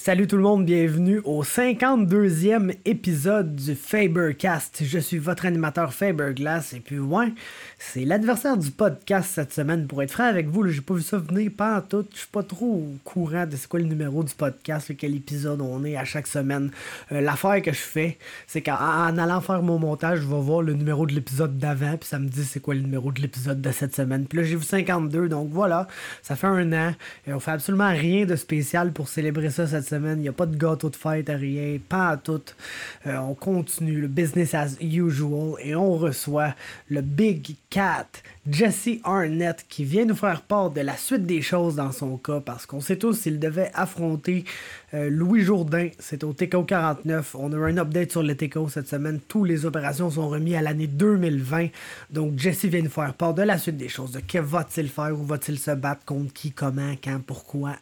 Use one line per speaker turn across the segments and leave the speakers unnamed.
Salut tout le monde, bienvenue au 52e épisode du Fabercast. Je suis votre animateur Faberglass et puis ouais, c'est l'adversaire du podcast cette semaine. Pour être franc avec vous, j'ai pas vu ça venir pas en tout. Je suis pas trop au courant de c'est quoi le numéro du podcast, quel épisode on est à chaque semaine. L'affaire que je fais, c'est qu'en allant faire mon montage, je vais voir le numéro de l'épisode d'avant puis ça me dit c'est quoi le numéro de l'épisode de cette semaine. Puis là j'ai vu 52, donc voilà, ça fait un an et on fait absolument rien de spécial pour célébrer ça cette semaine. Il n'y a pas de gâteau de fête, rien, pas à tout. On continue le business as usual et on reçoit le Big Cat, Jesse Arnett, qui vient nous faire part de la suite des choses dans son cas, parce qu'on sait tous s'il devait affronter Louis Jourdain. C'est au TKO 49. On a eu un update sur le TKO cette semaine. Toutes les opérations sont remises à l'année 2020. Donc Jesse vient nous faire part de la suite des choses. De que va-t-il faire? Où va-t-il se battre? Contre qui? Comment? Quand? Pourquoi?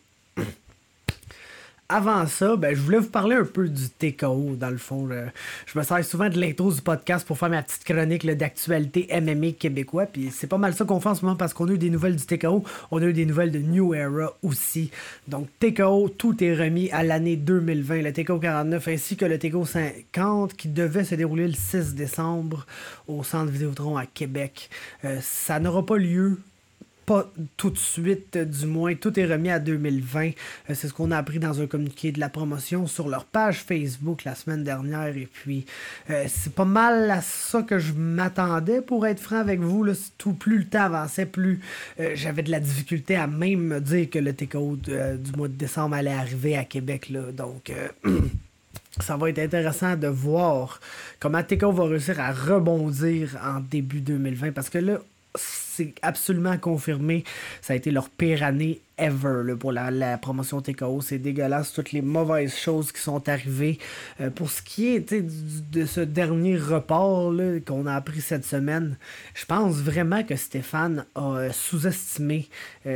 Avant ça, je voulais vous parler un peu du TKO, dans le fond. Je me sers souvent de l'intro du podcast pour faire ma petite chronique d'actualité MMA québécois, puis c'est pas mal ça qu'on fait en ce moment parce qu'on a eu des nouvelles du TKO, on a eu des nouvelles de New Era aussi. Donc TKO, tout est remis à l'année 2020, le TKO 49 ainsi que le TKO 50 qui devait se dérouler le 6 décembre au Centre Vidéotron à Québec. Ça n'aura pas lieu. Pas tout de suite, du moins, tout est remis à 2020. C'est ce qu'on a appris dans un communiqué de la promotion sur leur page Facebook la semaine dernière. Et puis, c'est pas mal à ça que je m'attendais, pour être franc avec vous. Là, plus le temps avançait, plus j'avais de la difficulté à même me dire que le TKO du mois de décembre allait arriver à Québec. Là. Donc... ça va être intéressant de voir comment TKO va réussir à rebondir en début 2020. Parce que là, c'est absolument confirmé. Ça a été leur pire année ever là, pour la promotion TKO. C'est dégueulasse, toutes les mauvaises choses qui sont arrivées. Pour ce qui est de ce dernier report là, qu'on a appris cette semaine, je pense vraiment que Stéphane a sous-estimé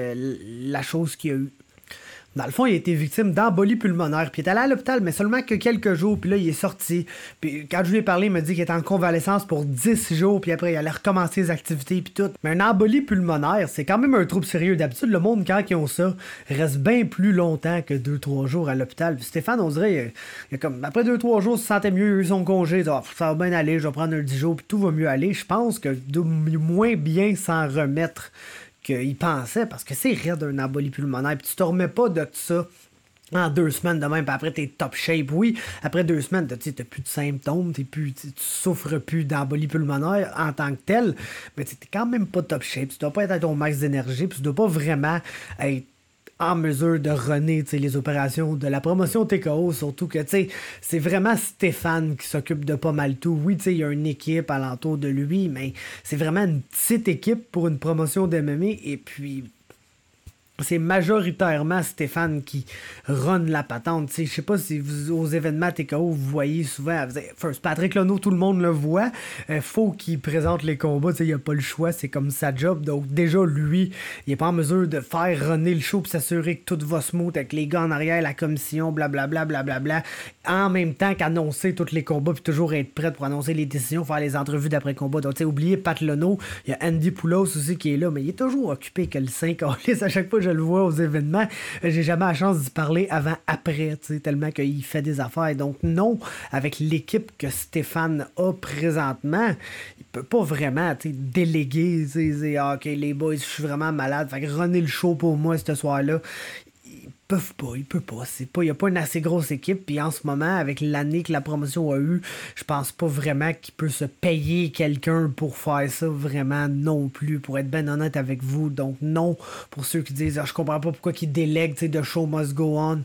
la chose qu'il y a eu. Dans le fond, il a été victime d'embolie pulmonaire. Puis il est allé à l'hôpital, mais seulement que quelques jours. Puis là, il est sorti. Puis quand je lui ai parlé, il m'a dit qu'il était en convalescence pour 10 jours. Puis après, il allait recommencer ses activités. Puis tout. Mais une embolie pulmonaire, c'est quand même un trouble sérieux. D'habitude, le monde, quand ils ont ça, reste bien plus longtemps que 2-3 jours à l'hôpital. Puis Stéphane, on dirait, il a comme, après 2-3 jours, il se sentait mieux. Il a eu son congé. Ça va bien aller. Je vais prendre un 10 jours. Puis tout va mieux aller. Je pense que de moins bien s'en remettre qu'il pensait, parce que c'est raide un embolie pulmonaire, puis tu te remets pas de ça en 2 semaines de même, puis après t'es top shape. Oui, après 2 semaines, t'as plus de symptômes, tu souffres plus d'embolie pulmonaire en tant que tel, mais t'es quand même pas top shape, tu dois pas être à ton max d'énergie, puis tu dois pas vraiment être en mesure de runner les opérations de la promotion TKO, surtout que c'est vraiment Stéphane qui s'occupe de pas mal tout. Oui, il y a une équipe alentour de lui, mais c'est vraiment une petite équipe pour une promotion d'MMA, et puis c'est majoritairement Stéphane qui run la patente. Je sais pas si vous, aux événements TKO, vous voyez souvent, First Patrick Lono, tout le monde le voit. Faut qu'il présente les combats, il a pas le choix, c'est comme sa job. Donc déjà, lui, il est pas en mesure de faire runner le show pour s'assurer que tout va smooth avec les gars en arrière, la commission, blablabla, blablabla. En même temps qu'annoncer tous les combats, puis toujours être prêt pour annoncer les décisions, faire les entrevues d'après-combat. Donc, oubliez Pat Lono, il y a Andy Poulos aussi qui est là, mais il est toujours occupé que le 5 à chaque fois que je le vois aux événements, j'ai jamais la chance d'y parler avant-après, tellement qu'il fait des affaires. Donc non, avec l'équipe que Stéphane a présentement, il peut pas vraiment déléguer, ok les boys, je suis vraiment malade, fait que runner le show pour moi ce soir-là. Il peut pas. Il n'y a pas une assez grosse équipe. Puis en ce moment, avec l'année que la promotion a eu, je pense pas vraiment qu'il peut se payer quelqu'un pour faire ça vraiment non plus, pour être bien honnête avec vous. Donc non, pour ceux qui disent je comprends pas pourquoi qu'ils délèguent de show must go on.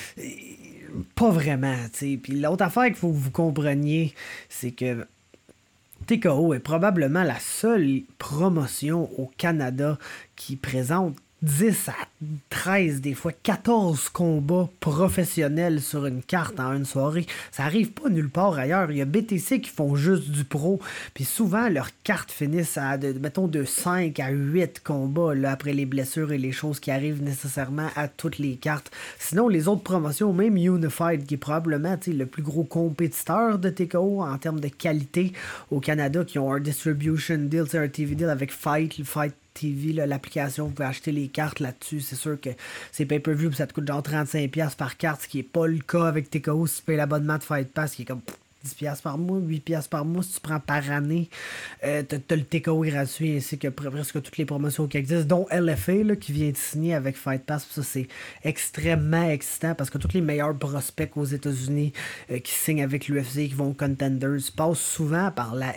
Pas vraiment. Puis l'autre affaire qu'il faut que vous compreniez, c'est que TKO est probablement la seule promotion au Canada qui présente 10 à 13, des fois 14 combats professionnels sur une carte en une soirée. Ça arrive pas nulle part ailleurs. Il y a BTC qui font juste du pro. Puis souvent, leurs cartes finissent à, mettons, de 5 à 8 combats là, après les blessures et les choses qui arrivent nécessairement à toutes les cartes. Sinon, les autres promotions, même Unified, qui est probablement le plus gros compétiteur de TKO en termes de qualité au Canada, qui ont un distribution deal, un TV deal avec Fight TV, là, l'application, vous pouvez acheter les cartes là-dessus. C'est sûr que c'est pay-per-view, puis ça te coûte genre 35$ par carte, ce qui est pas le cas avec TKO si tu payes l'abonnement de Fight Pass, qui est comme 10$ par mois, 8$ par mois. Si tu prends par année, t'as le TKO gratuit ainsi que presque toutes les promotions qui existent, dont LFA là, qui vient de signer avec Fight Pass. Ça, c'est extrêmement excitant parce que tous les meilleurs prospects aux États-Unis qui signent avec l'UFC, qui vont aux Contenders, passent souvent par la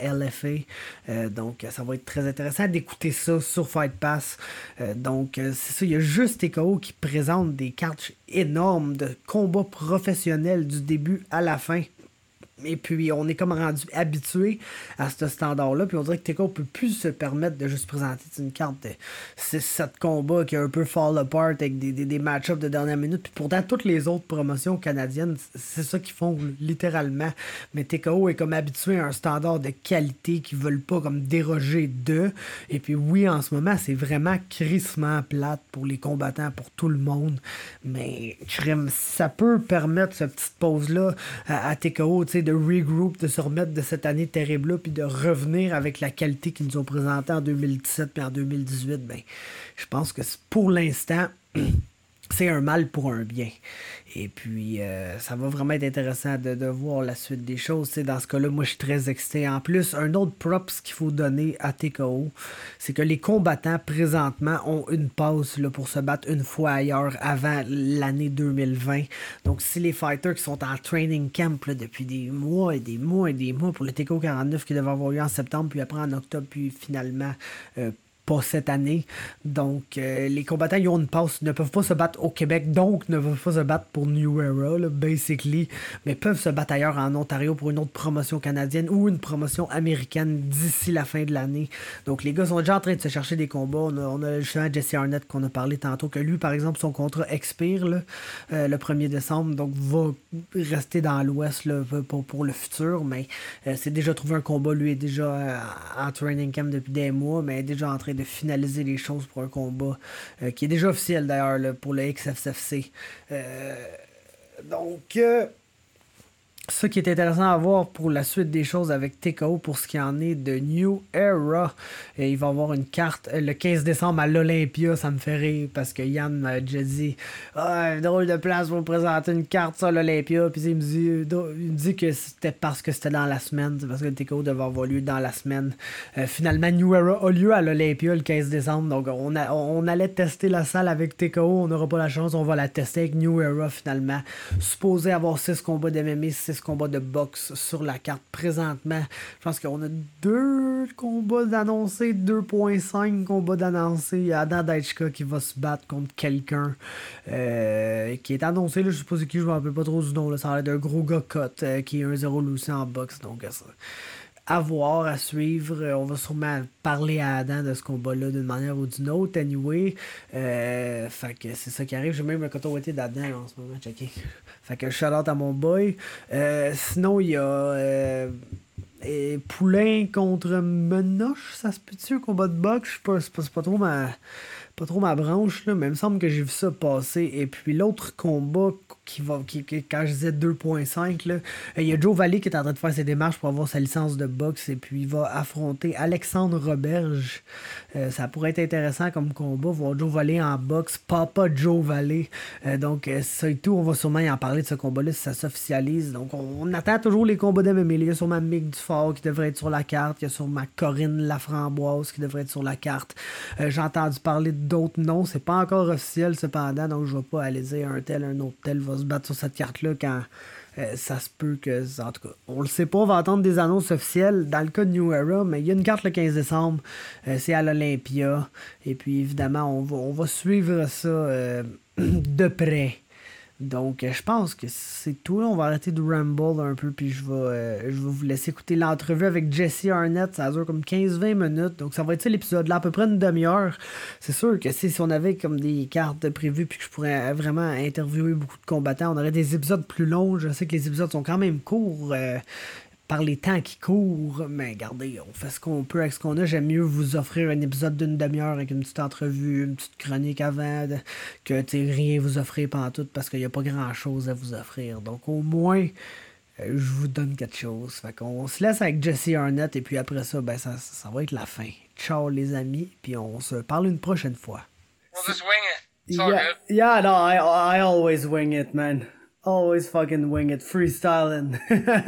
LFA. Donc, ça va être très intéressant d'écouter ça sur Fight Pass. Donc, c'est ça. Il y a juste TKO qui présente des cartes énormes de combats professionnels du début à la fin. Et puis, on est comme rendu habitué à ce standard-là. Puis, on dirait que TKO peut plus se permettre de juste présenter une carte de 6-7 combats qui est un peu fall apart avec des match-ups de dernière minute. Puis, pourtant, toutes les autres promotions canadiennes, c'est ça qu'ils font littéralement. Mais TKO est comme habitué à un standard de qualité qu'ils veulent pas comme déroger d'eux. Et puis, oui, en ce moment, c'est vraiment crissement plate pour les combattants, pour tout le monde. Mais, ça peut permettre cette petite pause-là à TKO, tu sais, de regroup, de se remettre de cette année terrible-là, puis de revenir avec la qualité qu'ils nous ont présentée en 2017 puis en 2018, ben, je pense que pour l'instant, c'est un mal pour un bien. Et puis, ça va vraiment être intéressant de voir la suite des choses. T'sais, dans ce cas-là, moi, je suis très excité. En plus, un autre props qu'il faut donner à TKO, c'est que les combattants, présentement, ont une pause là, pour se battre une fois ailleurs avant l'année 2020. Donc, si les fighters qui sont en training camp là, depuis des mois et des mois et des mois pour le TKO 49 qui devait avoir lieu en septembre, puis après en octobre, puis finalement pas cette année. Donc, les combattants, ils ont une passe, ne peuvent pas se battre au Québec, donc ne peuvent pas se battre pour New Era, là, basically, mais peuvent se battre ailleurs en Ontario pour une autre promotion canadienne ou une promotion américaine d'ici la fin de l'année. Donc, les gars sont déjà en train de se chercher des combats. On a justement Jesse Arnett qu'on a parlé tantôt, que lui, par exemple, son contrat expire là, le 1er décembre, donc va rester dans l'Ouest là, pour le futur, mais c'est déjà trouvé un combat. Lui est déjà en training camp depuis des mois, mais est déjà en train de finaliser les choses pour un combat qui est déjà officiel d'ailleurs là, pour le XFCC. Donc, ce qui est intéressant à voir pour la suite des choses avec TKO pour ce qui en est de New Era. Et il va y avoir une carte le 15 décembre à l'Olympia. Ça me fait rire parce que Yann m'a déjà dit drôle de place pour présenter une carte sur l'Olympia. Puis il me dit que c'était parce que c'était dans la semaine. C'est parce que le TKO devait avoir lieu dans la semaine. Finalement, New Era a lieu à l'Olympia le 15 décembre. Donc on allait tester la salle avec TKO. On n'aura pas la chance. On va la tester avec New Era finalement. Supposé avoir 6 combats d'MMA, 6 combats de boxe sur la carte présentement. Je pense qu'on a 2 combats d'annoncés, 2.5 combats d'annoncés. Il y a Adam Daichka qui va se battre contre quelqu'un qui est annoncé, là, je sais pas c'est qui, je me rappelle pas trop du nom, là, ça a l'air d'un gros gars cut qui est 1-0 Lucy en boxe, donc ça. À voir, à suivre. On va sûrement parler à Adam de ce combat-là d'une manière ou d'une autre, anyway. Fait que c'est ça qui arrive. J'ai même un coton ouaté d'Adam en ce moment, checké. Fait que shout-out à mon boy. Sinon, il y a Poulain contre Menoche, ça se peut-tu, un combat de boxe? Je sais pas trop ma branche, là, mais il me semble que j'ai vu ça passer. Et puis l'autre combat quand je disais 2.5, là, il y a Joe Valley qui est en train de faire ses démarches pour avoir sa licence de boxe et puis il va affronter Alexandre Roberge. Ça pourrait être intéressant comme combat, voir Joe Valley en boxe, Papa Joe Valley. Donc ça et tout, on va sûrement y en parler de ce combat-là si ça s'officialise. Donc on attend toujours les combats d'MMA. Il y a sûrement Mick Dufort qui devrait être sur la carte, il y a sûrement Corinne Laframboise qui devrait être sur la carte. J'ai entendu parler d'autres noms, c'est pas encore officiel cependant, donc je vais pas aller dire un autre tel va se battre sur cette carte-là quand ça se peut que... En tout cas, on le sait pas, on va attendre des annonces officielles dans le cas de New Era, mais il y a une carte le 15 décembre, c'est à l'Olympia, et puis évidemment, on va suivre ça de près. Donc, je pense que c'est tout. Là. On va arrêter de rumble un peu, puis je vais vous laisser écouter l'entrevue avec Jesse Arnett. Ça dure comme 15-20 minutes. Donc, ça va être ça l'épisode-là, à peu près une demi-heure. C'est sûr que si on avait comme des cartes prévues, puis que je pourrais vraiment interviewer beaucoup de combattants, on aurait des épisodes plus longs. Je sais que les épisodes sont quand même courts. Par les temps qui courent, mais regardez, on fait ce qu'on peut avec ce qu'on a. J'aime mieux vous offrir un épisode d'une demi-heure avec une petite entrevue, une petite chronique avant, que rien vous offrir pendant tout parce qu'il n'y a pas grand-chose à vous offrir. Donc au moins, je vous donne quelque chose. Fait qu'on se laisse avec Jesse Arnett et puis après ça, ben ça va être la fin. Ciao les amis, puis on se parle une prochaine fois.
We'll just wing it. It's all good.
Yeah, no, I always wing it, man. Always fucking wing it, freestyling.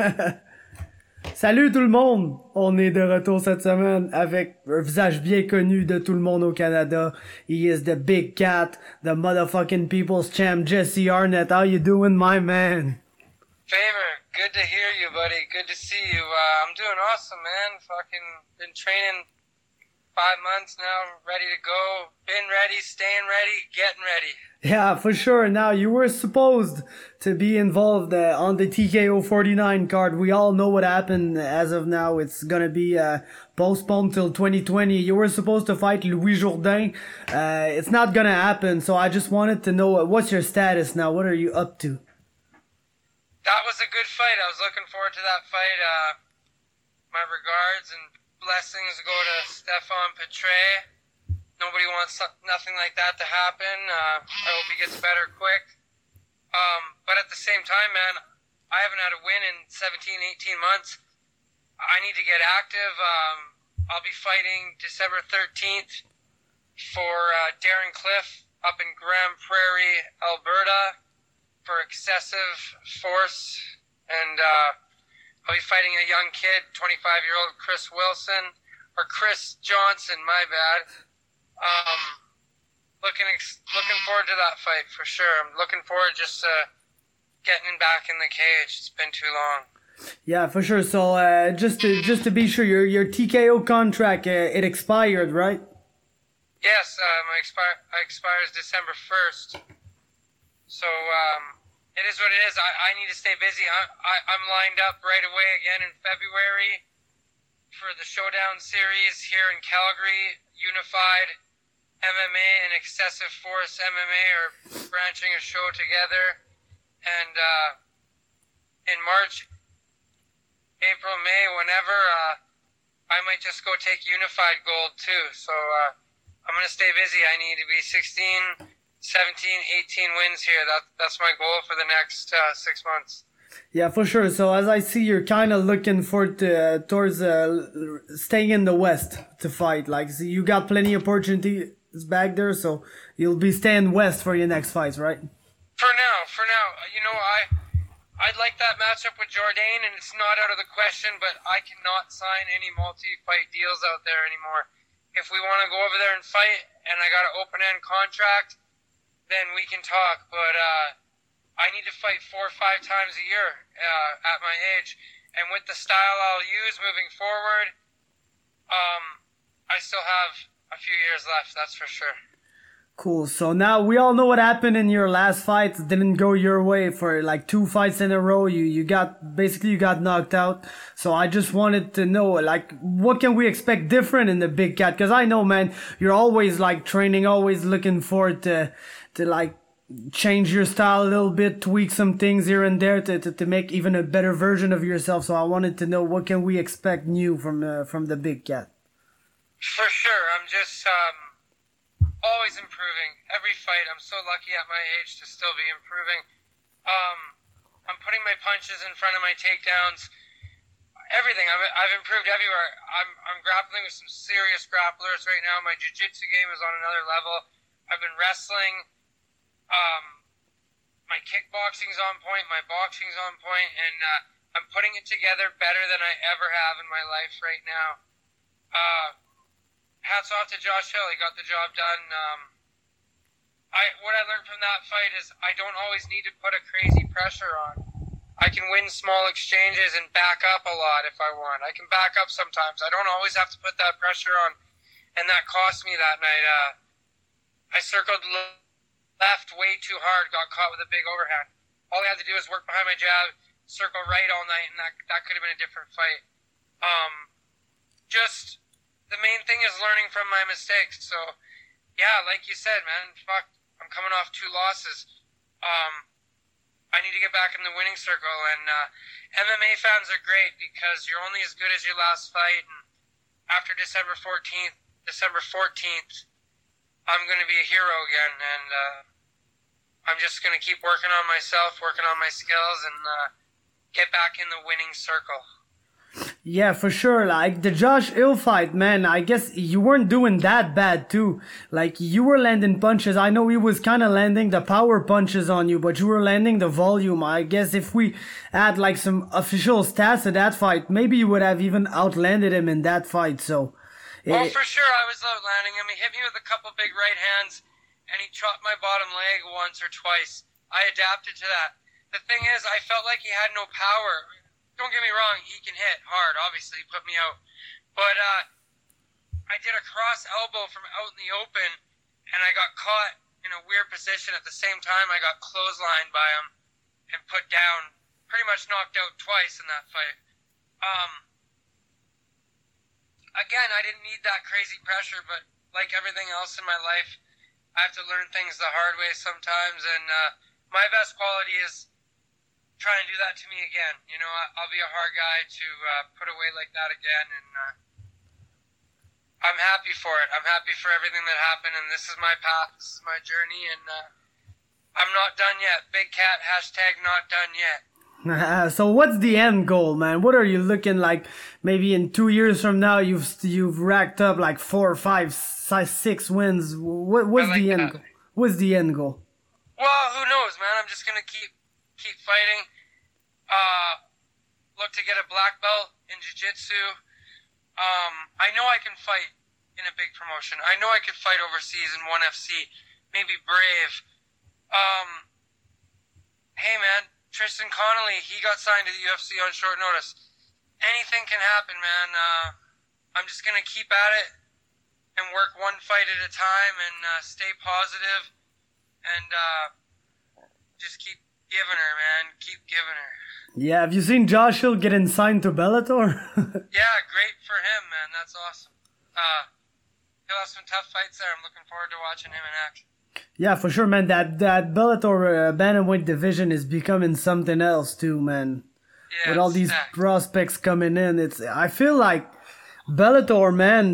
Salut tout le monde! On est de retour cette semaine avec un visage bien connu de tout le monde au Canada. He is the big cat, the motherfucking people's champ, Jesse Arnett. How you doing, my man?
Favor, good to hear you, buddy. Good to see you. I'm doing awesome, man. Fucking been training 5 months now, ready to go. Been ready, staying ready, getting ready.
Yeah, for sure. Now, you were supposed to be involved on the TKO 49 card. We all know what happened as of now. It's gonna be postponed till 2020. You were supposed to fight Louis Jourdain. It's not gonna happen, so I just wanted to know, what's your status now? What are you up to?
That was a good fight. I was looking forward to that fight. My regards and blessings go to Stefan Petre. Nobody wants nothing like that to happen. I hope he gets better quick. But at the same time, man, I haven't had a win in 17, 18 months. I need to get active. I'll be fighting December 13th for Darren Cliff up in Grand Prairie, Alberta for excessive force. And I'll be fighting a young kid, 25-year-old Chris Wilson, or Chris Johnson, my bad. Looking forward to that fight for sure. I'm looking forward just getting back in the cage. It's been too long.
Yeah, for sure. So just to be sure, your TKO contract it expired, right?
Yes, expires December 1st. So it is what it is. I need to stay busy. I'm lined up right away again in February for the Showdown series here in Calgary. Unified MMA and Excessive Force MMA are branching a show together. And in March, April, May, whenever, I might just go take Unified Gold too. So I'm going to stay busy. I need to be 16, 17, 18 wins here. That's my goal for the next 6 months.
Yeah, for sure. So as I see, you're kind of looking towards staying in the West to fight. Like, so you got plenty of opportunities back there, so you'll be staying West for your next fights, right?
For now. You know, I'd like that matchup with Jourdain, and it's not out of the question, but I cannot sign any multi-fight deals out there anymore. If we want to go over there and fight, and I got an open-end contract, then we can talk, but I need to fight 4 or 5 times a year at my age. And with the style I'll use moving forward, I still have a few years left, that's for sure.
Cool. So now we all know what happened in your last fight. It didn't go your way for like 2 fights in a row. You got knocked out. So I just wanted to know, like, what can we expect different in the Big Cat? Because I know, man, you're always like training, always looking forward to like change your style a little bit, tweak some things here and there to make even a better version of yourself. So I wanted to know, what can we expect new from the Big Cat?
For sure. I'm just always improving. Every fight, I'm so lucky at my age to still be improving. I'm putting my punches in front of my takedowns. Everything. I've improved everywhere. I'm grappling with some serious grapplers right now. My jiu-jitsu game is on another level. I've been wrestling. My kickboxing's on point. My boxing's on point, and I'm putting it together better than I ever have in my life right now. Hats off to Josh Hill. He got the job done. What I learned from that fight is I don't always need to put a crazy pressure on. I can win small exchanges and back up a lot if I want. I can back up sometimes. I don't always have to put that pressure on, and that cost me that night. I circled left way too hard, got caught with a big overhand. All I had to do was work behind my jab, circle right all night, and that could have been a different fight. Just the main thing is learning from my mistakes. So, yeah, like you said, man, fuck, I'm coming off 2 losses. I need to get back in the winning circle, and MMA fans are great because you're only as good as your last fight, and after December 14th, I'm going to be a hero again, and I'm just going to keep working on myself, working on my skills, and get back in the winning circle.
Yeah, for sure. Like the Josh Hill fight, man, I guess you weren't doing that bad too. Like you were landing punches. I know he was kind of landing the power punches on you, but you were landing the volume. I guess if we had like some official stats of that fight, maybe you would have even outlanded him in that fight. So,
for sure, I was outlanding him. He hit me with a couple big right hands, and he chopped my bottom leg once or twice. I adapted to that. The thing is, I felt like he had no power. Don't get me wrong, he can hit hard, obviously, put me out. But I did a cross elbow from out in the open, and I got caught in a weird position. At the same time, I got clotheslined by him and put down, pretty much knocked out twice in that fight. Again, I didn't need that crazy pressure, but like everything else in my life, I have to learn things the hard way sometimes, and my best quality is try and do that to me again. You know, I'll be a hard guy to put away like that again, and I'm happy for it. I'm happy for everything that happened, and this is my path, this is my journey, and I'm not done yet. Big Cat, # not done yet.
So what's the end goal, man? What are you looking like? Maybe in 2 years from now, you've racked up like 4, 5, 6 wins. What's the end goal? What's the end goal?
Well, who knows, man? I'm just gonna keep fighting. Look to get a black belt in jiu-jitsu. I know I can fight in a big promotion. I know I could fight overseas in ONE FC, maybe Brave. Hey man, Tristan Connolly, he got signed to the UFC on short notice. Anything can happen, man. I'm just gonna keep at it and work one fight at a time and stay positive and just keep giving her, man. Keep giving her.
Yeah, have you seen Josh Hill getting signed to Bellator?
Yeah, great for him, man. That's awesome. He'll have some tough fights there. I'm looking forward to watching him in action.
Yeah, for sure, man. That Bellator bantamweight division is becoming something else too, man.
Yeah,
with all these prospects coming in, I feel like Bellator, man,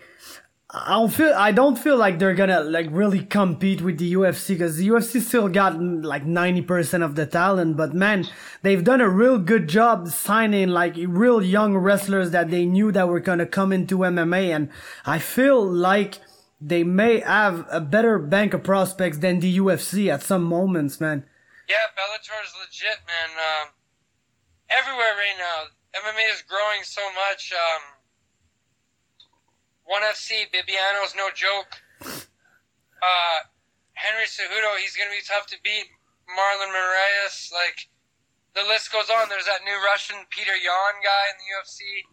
I don't feel like they're gonna like really compete with the UFC, because the UFC still got like 90% of the talent, but man, they've done a real good job signing like real young wrestlers that they knew that were gonna come into MMA, and I feel like they may have a better bank of prospects than the UFC at some moments, man.
Yeah, Bellator's legit, man. Everywhere right now, MMA is growing so much. ONE FC, Bibiano's no joke. Henry Cejudo, he's going to be tough to beat. Marlon Moraes, like, the list goes on. There's that new Russian Peter Yan guy in the UFC.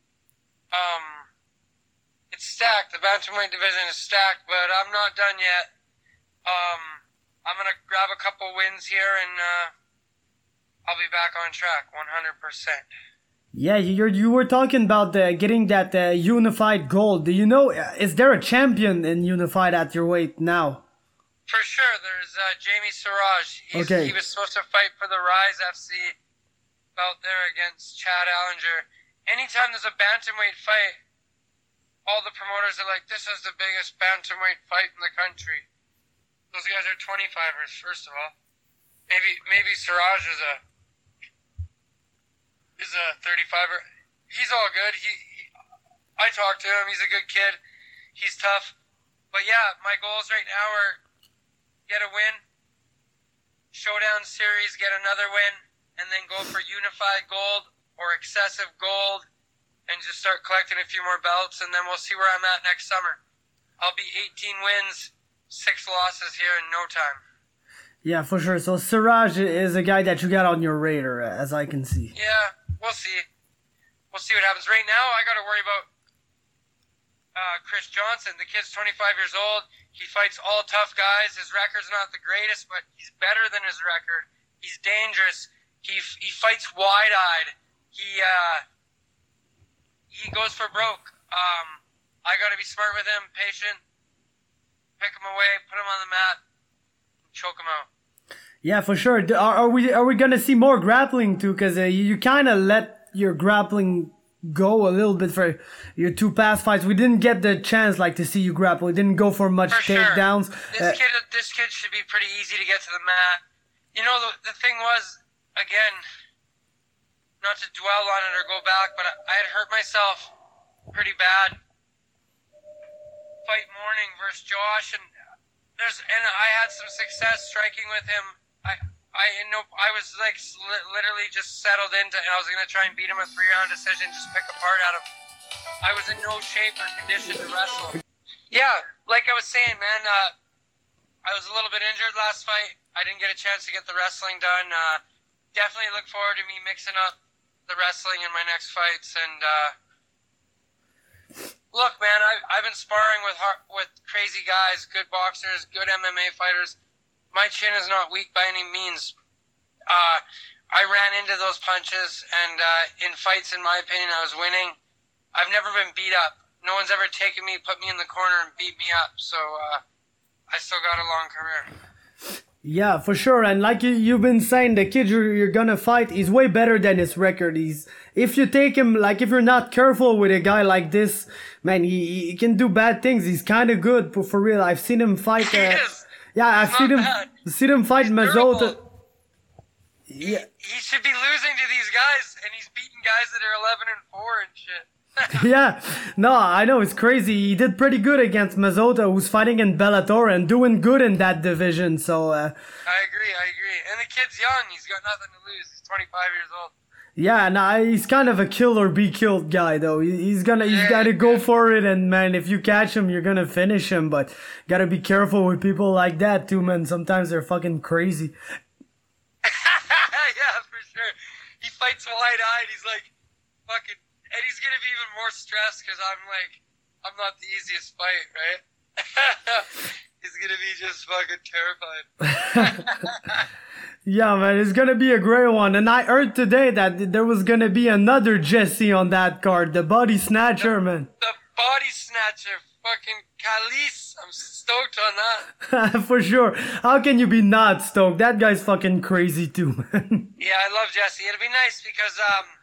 It's stacked. The bantamweight division is stacked, but I'm not done yet. I'm going to grab a couple wins here, and I'll be back on track 100%.
Yeah, you were talking about getting that unified gold. Do you know, is there a champion in unified at your weight now?
For sure, there's Jamie Siraj.
Okay.
He was supposed to fight for the Rise FC belt there against Chad Allinger. Anytime there's a bantamweight fight, all the promoters are like, this is the biggest bantamweight fight in the country. Those guys are 25ers, first of all. Maybe Siraj is a 35er. He's all good. I talked to him. He's a good kid. He's tough. But yeah, my goals right now are get a win, Showdown Series, get another win, and then go for unified gold or excessive gold and just start collecting a few more belts, and then we'll see where I'm at next summer. I'll be 18 wins, 6 losses here in no time.
Yeah, for sure. So Siraj is a guy that you got on your radar, as I can see.
Yeah, we'll see. We'll see what happens. Right now, I got to worry about Chris Johnson. The kid's 25 years old. He fights all tough guys. His record's not the greatest, but he's better than his record. He's dangerous. He fights wide-eyed. He goes for broke. I got to be smart with him, patient, pick him away, put him on the mat, and choke him out.
Yeah, for sure. Are we gonna see more grappling too? Because you kind of let your grappling go a little bit for your 2 past fights. We didn't get the chance like to see you grapple. We didn't go for much takedowns.
Sure. This kid should be pretty easy to get to the mat. You know, the thing was, again, not to dwell on it or go back, but I had hurt myself pretty bad. Fight morning versus Josh, and I had some success striking with him. I was like literally just settled into, and I was gonna try and beat him a 3-round decision, just pick apart out of. I was in no shape or condition to wrestle. Yeah, like I was saying, man, I was a little bit injured last fight. I didn't get a chance to get the wrestling done. Definitely look forward to me mixing up the wrestling in my next fights. And look, man, I've been sparring with crazy guys, good boxers, good MMA fighters. My chin is not weak by any means. I ran into those punches, and in fights, in my opinion, I was winning. I've never been beat up. No one's ever taken me, put me in the corner, and beat me up. So I still got a long career.
Yeah, for sure. And like you've been saying, the kid you're gonna fight is way better than his record. If you take him, like if you're not careful with a guy like this, man, he can do bad things. He's kind of good, for real. I've seen him fight. Yeah, I've seen him fight Mazota.
Yeah, he should be losing to these guys, and he's beating guys that are 11-4 and shit.
Yeah, no, I know, it's crazy. He did pretty good against Mazota, who's fighting in Bellator and doing good in that division, so... I
agree. And the kid's young. He's got nothing to lose. He's 25 years old.
Yeah, nah, he's kind of a kill or be killed guy, though. He's gotta go for it, and man, if you catch him, you're gonna finish him, but gotta be careful with people like that, too, man. Sometimes they're fucking crazy.
Yeah, for sure. He fights wide-eyed. He's like, fucking... And he's gonna be even more stressed because I'm not the easiest fight, right? He's gonna be just fucking terrified.
Yeah, man, it's gonna be a great one. And I heard today that there was gonna be another Jesse on that card, the body snatcher, man.
The body snatcher, fucking Khalees. I'm stoked on that.
For sure. How can you be not stoked? That guy's fucking crazy too, man.
Yeah, I love Jesse. It'll be nice because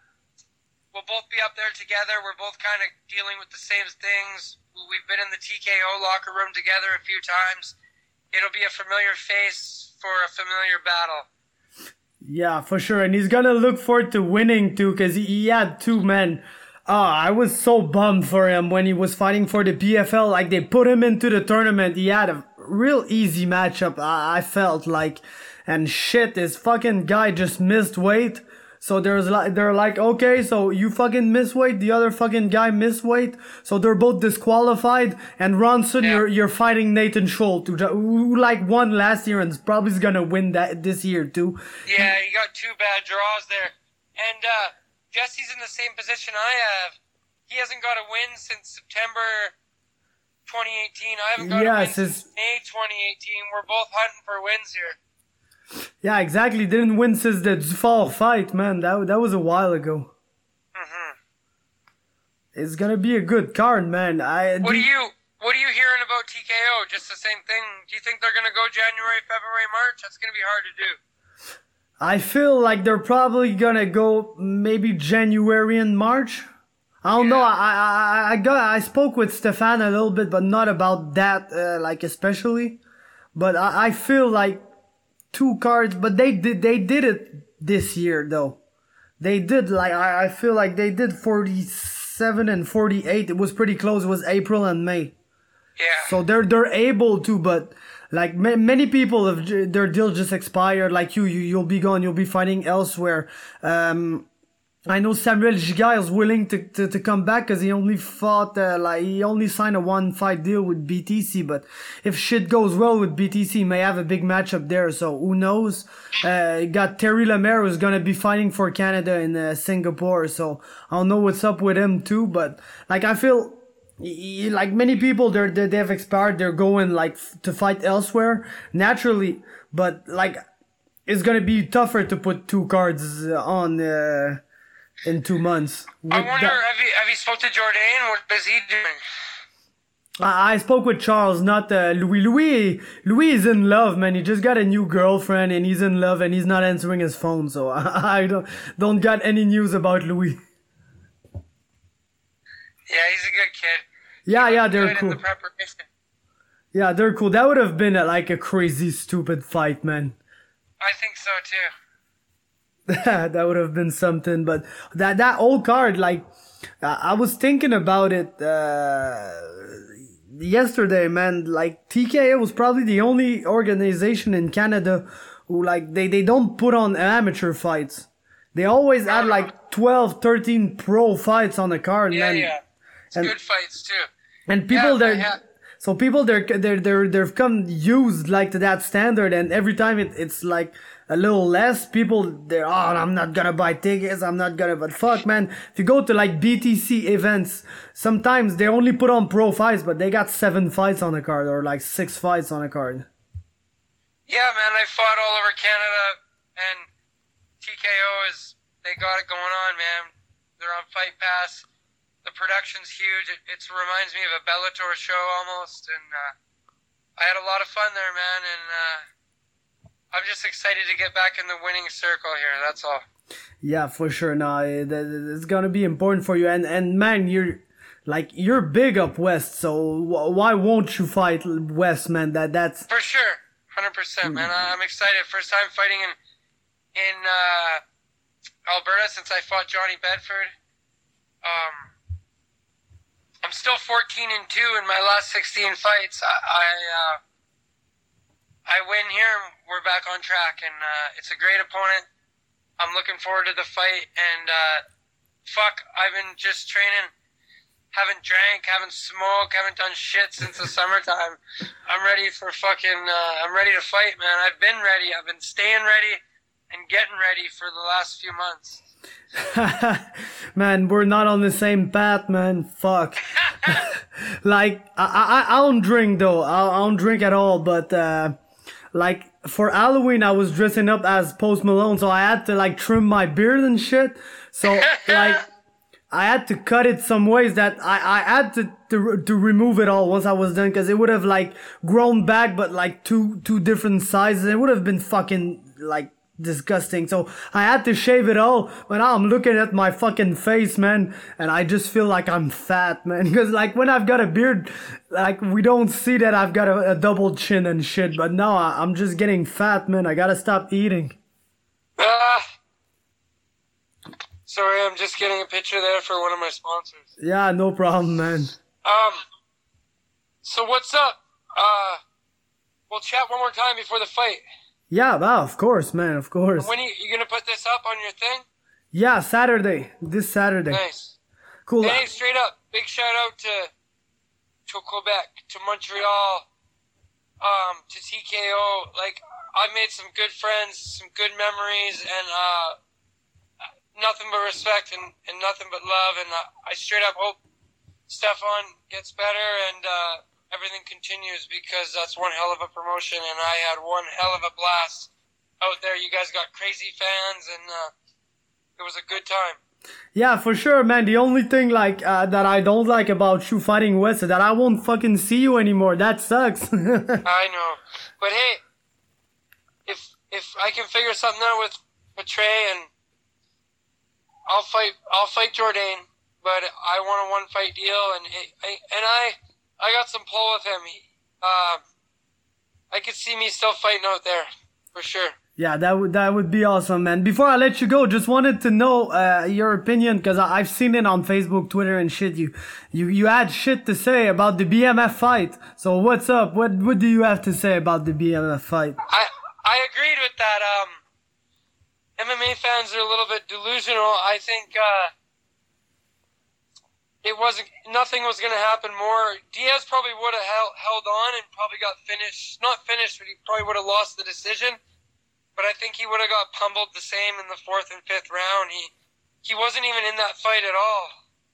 we'll both be up there together. We're both kind of dealing with the same things. We've been in the TKO locker room together a few times. It'll be a familiar face for a familiar battle.
Yeah, for sure. And he's gonna look forward to winning too, because he had two men. I was so bummed for him when he was fighting for the PFL. Like, they put him into the tournament. He had a real easy matchup, I felt like. And shit, this fucking guy just missed weight. So they're like, okay, so you fucking miss weight, the other fucking guy miss weight, so they're both disqualified. And Ronson, you're fighting Nathan Schultz, who like won last year and probably is gonna win that this year too.
Yeah, he got 2 bad draws there, and Jesse's in the same position I have. He hasn't got a win since September 2018. I haven't got a win since May 2018. We're both hunting for wins here.
Yeah, exactly. Didn't win since the Dufault fight, man. That was a while ago.
Mm-hmm.
It's gonna be a good card, man.
What are you hearing about TKO? Just the same thing? Do you think they're gonna go January, February, March? That's gonna be hard to do.
I feel like they're probably gonna go maybe January and March. I don't know. I spoke with Stefan a little bit, but not about that, like especially. But I feel like 2 cards, but they did it this year though. They did, like, I feel like they did 47 and 48. It was pretty close. It was April and May.
Yeah.
So they're able to, but like many people have their deal just expired. Like you'll be gone. You'll be fighting elsewhere. I know Samuel Giga is willing to come back because he only fought, he only signed a 1-fight deal with BTC, but if shit goes well with BTC, he may have a big matchup there, so who knows. Got Terry Lemaire who's gonna be fighting for Canada in Singapore, so I don't know what's up with him too, but like I feel like many people they've expired, they're going like to fight elsewhere naturally, but like it's gonna be tougher to put 2 cards on in 2 months.
I wonder, have you spoke to Jourdain? What is he doing?
I spoke with Charles, not Louis. Louis is in love, man. He just got a new girlfriend and he's in love and he's not answering his phone, so I don't got any news about Louis.
Yeah, he's a good kid.
Yeah, they're cool.
In the preparation.
Yeah, they're cool. That would have been like a crazy, stupid fight, man.
I think so too.
That would have been something. But that old card, like, I was thinking about it yesterday, man. Like, TKO was probably the only organization in Canada who, like, they don't put on amateur fights. They always add like 12, 13 pro fights on the card, man.
Yeah. It's good fights too.
And people so people they've come used like to that standard, and every time it's like a little less, people I'm not gonna buy tickets, but fuck, man, if you go to like BTC events, sometimes they only put on pro fights, but they got 7 fights on the card or like 6 fights on the card.
Yeah, man, I fought all over Canada, and TKO they got it going on, man. They're on Fight Pass. The production's huge. It reminds me of a Bellator show almost, and I had a lot of fun there, man, and I'm just excited to get back in the winning circle here, that's all.
Yeah, for sure. No, it's gonna be important for you, and man, you're big up west, so why won't you fight west, man? That's
for sure, 100%, man. I'm excited. First time fighting in Alberta since I fought Johnny Bedford. I'm still 14-2 in my last 16 fights. I win here, and we're back on track, and it's a great opponent. I'm looking forward to the fight, and I've been just training, haven't drank, haven't smoked, haven't done shit since the summertime. I'm ready for I'm ready to fight, man. I've been ready. I've been staying ready and getting ready for the last few months.
Man, we're not on the same path, man. Fuck. Like, I don't drink though. I don't drink at all, but like for Halloween I was dressing up as Post Malone, so I had to like trim my beard and shit. So like I had to cut it some ways that I had to remove it all once I was done, because it would have like grown back, but like two different sizes. It would have been fucking like disgusting. So I had to shave it all. But now I'm looking at my fucking face, man, and I just feel like I'm fat, man. Because like when I've got a beard, like we don't see that I've got a double chin and shit. But now I'm just getting fat, man. I gotta stop eating.
Sorry, I'm just getting a picture there for one of my sponsors.
Yeah, no problem, man.
So what's up? We'll chat one more time before the fight.
Yeah, wow, of course, man, of course.
When you gonna put this up on your thing?
Yeah, Saturday. This Saturday.
Nice.
Cool.
Hey, straight up, big shout out to Quebec, to Montreal, to TKO. Like, I've made some good friends, some good memories, and nothing but respect and nothing but love. And I straight up hope Stefan gets better and everything continues, because that's one hell of a promotion, and I had one hell of a blast out there. You guys got crazy fans, and it was a good time.
Yeah, for sure, man. The only thing like that I don't like about you fighting West is that I won't fucking see you anymore. That sucks.
I know, but hey, if I can figure something out with Trey, and I'll fight Jourdain, but I want a one-fight deal, and I got some pull with him. I could see me still fighting out there, for sure.
Yeah, that would be awesome, man. Before I let you go, just wanted to know your opinion, because I've seen it on Facebook, Twitter, and shit. You had shit to say about the BMF fight. So what's up? What do you have to say about the BMF fight?
I agreed with that. MMA fans are a little bit delusional. I think nothing was going to happen more. Diaz probably would have held on and probably got not finished, but he probably would have lost the decision. But I think he would have got pummeled the same in the 4th and 5th round. He wasn't even in that fight at all.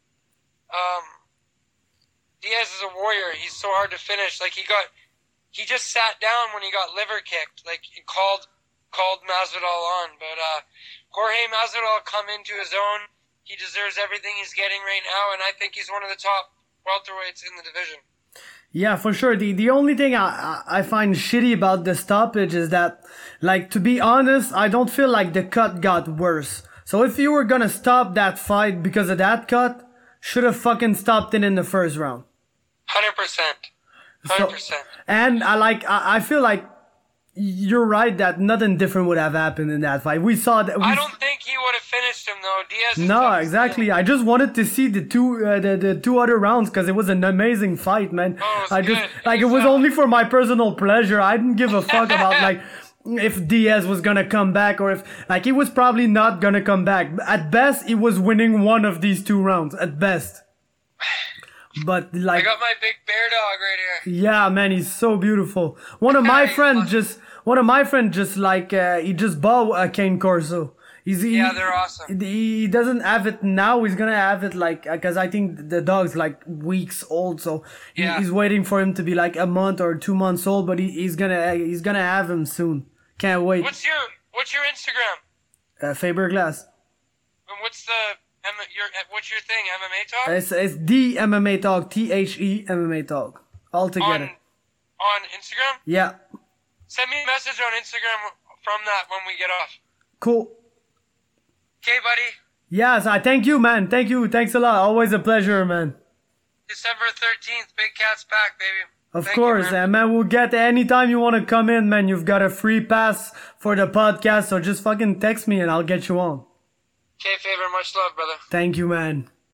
Diaz is a warrior. He's so hard to finish. Like, he just sat down when he got liver kicked. Like, he called Masvidal on. But Jorge Masvidal come into his own. He deserves everything he's getting right now, and I think he's one of the top welterweights in the division.
Yeah, for sure. The only thing I find shitty about the stoppage is that, like, to be honest, I don't feel like the cut got worse. So if you were gonna stop that fight because of that cut, should have fucking stopped it in the first round.
100%. 100%.
And I feel like you're right that nothing different would have happened in that fight. We saw that.
I don't think he would have finished him though. Diaz. Is
No,
tough.
exactly. I just wanted to see the two other rounds because it was an amazing fight, man.
Oh, it was
I just
good.
like it was only for my personal pleasure. I didn't give a fuck about like if Diaz was gonna come back or if like he was probably not gonna come back. At best, he was winning one of these 2 rounds. At best. But
I
like,
got my big bear dog right here.
yeah, man, he's so beautiful. One of my friends just like he just bought a Cane Corso.
Yeah, they're awesome.
He doesn't have it now. He's gonna have it like because I think the dog's like weeks old, so
Yeah.
he's waiting for him to be like a month or 2 months old. But he's gonna have him soon. Can't wait.
What's your Instagram?
Faberglass.
And what's your thing? MMA talk?
It's the MMA Talk. THE MMA Talk. All together.
On Instagram?
Yeah.
Send me a message on Instagram from that when we get off.
Cool.
Okay, buddy.
Yes, I thank you, man. Thank you. Thanks a lot. Always a pleasure, man.
December 13th, Big Cat's back, baby.
Of
Thank
course,
you, man.
and man, we'll get anytime you want to come in, man. You've got a free pass for the podcast, so just fucking text me and I'll get you on.
Okay, Faber, much love, brother.
Thank you, man.